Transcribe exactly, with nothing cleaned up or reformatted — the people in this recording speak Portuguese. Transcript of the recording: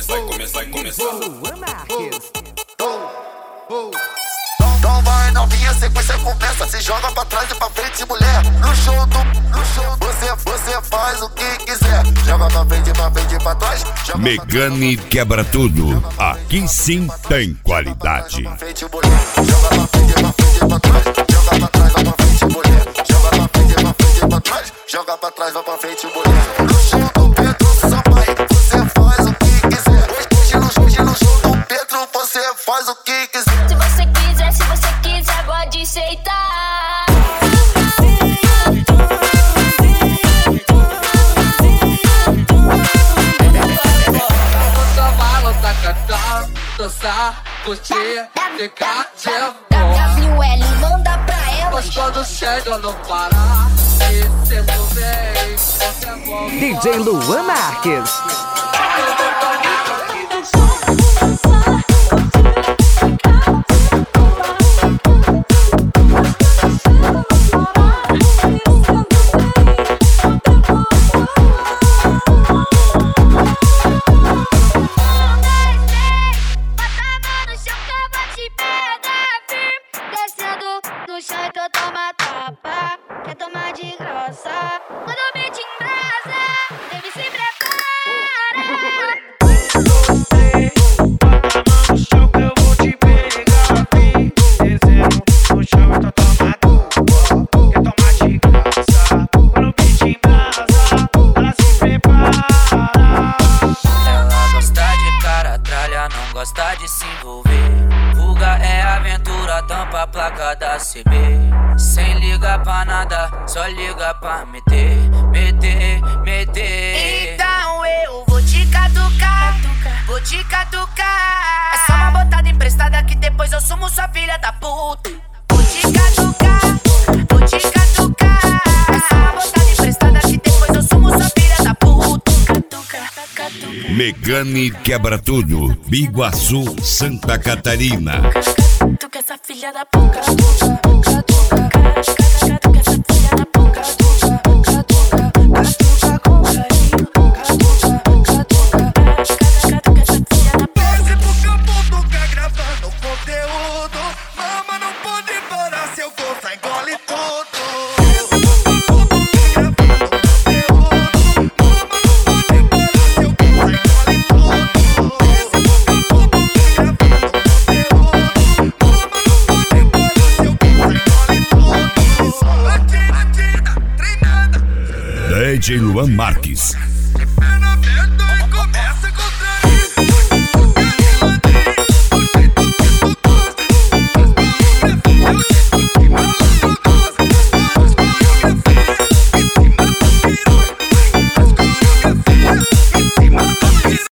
começar, e começar, e começar. Luan Marques. Então vai novinha, sequência começa. Se joga pra trás e pra frente, mulher. No show do, no show, você, você faz o que quiser. Joga pra frente, pra frente, pra trás. Megane quebra tudo. Aqui sim tem qualidade. Joga pra frente, pra frente, pra trás. Joga pra trás, vai pra frente, mulher. Joga pra frente, pra frente, pra trás. Joga pra trás, vai pra frente, mulher. No show do Pedro Sampaio, você faz o que quiser. Hoje no, hoje no show do Pedro, você faz o que quiser. Se você quiser, se você quiser, pode aceitar. Dançar, curtir, ficar de W L manda pra ela. Mas quando chega não parar. E se eu souber, você é bom. D J Luan Marques. Quer tomar de grossa? Quando eu me te embrasa, deve se preparar. Você bota no chão que eu vou te pegar. Vem descendo no chão, então toma tu. Quer tomar de grossa? Quando eu me te embrasa, ela se prepara. Ela gosta de cara tralha, não gosta de se envolver. Fuga é aventura, tampa a placa da C B. Sem ligar pra nada, só liga pra meter, meter, meter. Então eu vou te catucar, vou te catucar. É só uma botada emprestada que depois eu sumo sua filha da puta. Vou te catucar, vou te catucar. É só uma botada emprestada que depois eu sumo sua filha da puta. Catuca, catuca. Megane quebra tudo. Biguaçu, Santa Catarina. Catuca essa filha da puta. Catuca, catuca essa filha da puta. Catuca, catuca com carinho. Catuca, catuca, catuca essa filha da puta. Desce pro campo, tu quer gravando conteúdo. Mama, não pode parar, se eu for, sai engole tudo. Desce pro campo, tu quer gravando conteúdo. Mama, não pode parar, se eu for, sai engole tudo. Desce pro campo, tu quer gravando conteúdo. Mama, não pode parar, se eu for, sai engole tudo. Atira, atira, treinada. D J Luan Marques. De perna aberta e começa com